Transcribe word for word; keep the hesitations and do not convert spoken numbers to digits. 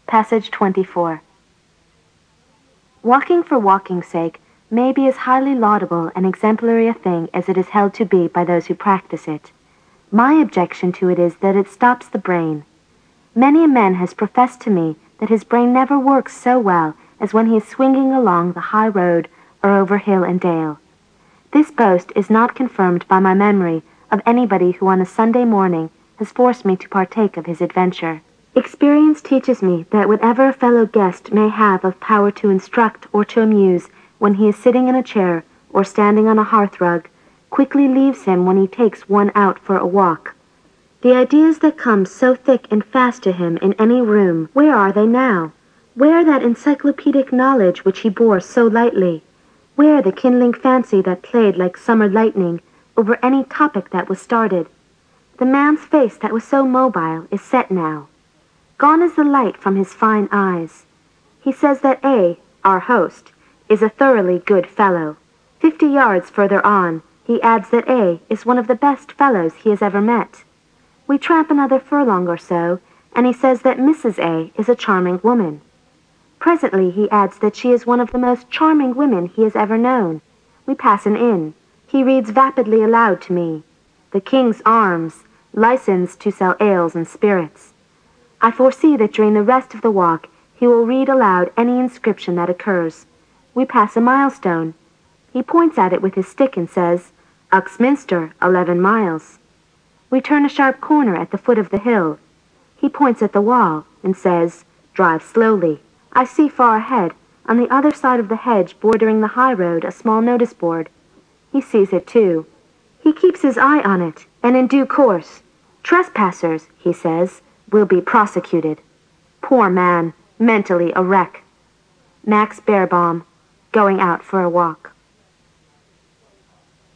Passage twenty-four. Walking for walking's sake may be as highly laudable and exemplary a thing as it is held to be by those who practice it. My objection to it is that it stops the brain. Many a man has professed to me that his brain never works so well as when he is swinging along the high road or over hill and dale. This boast is not confirmed by my memory of anybody who on a Sunday morning has forced me to partake of his adventure. Experience teaches me that whatever a fellow guest may have of power to instruct or to amuse when he is sitting in a chair or standing on a hearthrug, quickly leaves him when he takes one out for a walk. The ideas that come so thick and fast to him in any room, where are they now? Where that encyclopedic knowledge which he bore so lightly? Where the kindling fancy that played like summer lightning over any topic that was started? The man's face that was so mobile is set now. Gone is the light from his fine eyes. He says that A, our host, is a thoroughly good fellow. Fifty yards further on, he adds that A is one of the best fellows he has ever met. We tramp another furlong or so, and he says that Missus A is a charming woman. Presently he adds that she is one of the most charming women he has ever known. We pass an inn. He reads vapidly aloud to me, "The King's Arms, licensed to sell ales and spirits." I foresee that during the rest of the walk he will read aloud any inscription that occurs. We pass a milestone. He points at it with his stick and says, "Uxminster, eleven miles." We turn a sharp corner at the foot of the hill. He points at the wall and says, "Drive slowly." I see far ahead, on the other side of the hedge bordering the high road, a small notice board. He sees it too. He keeps his eye on it, and in due course, "Trespassers," he says, "will be prosecuted." Poor man, mentally a wreck. Max Beerbohm, going out for a walk.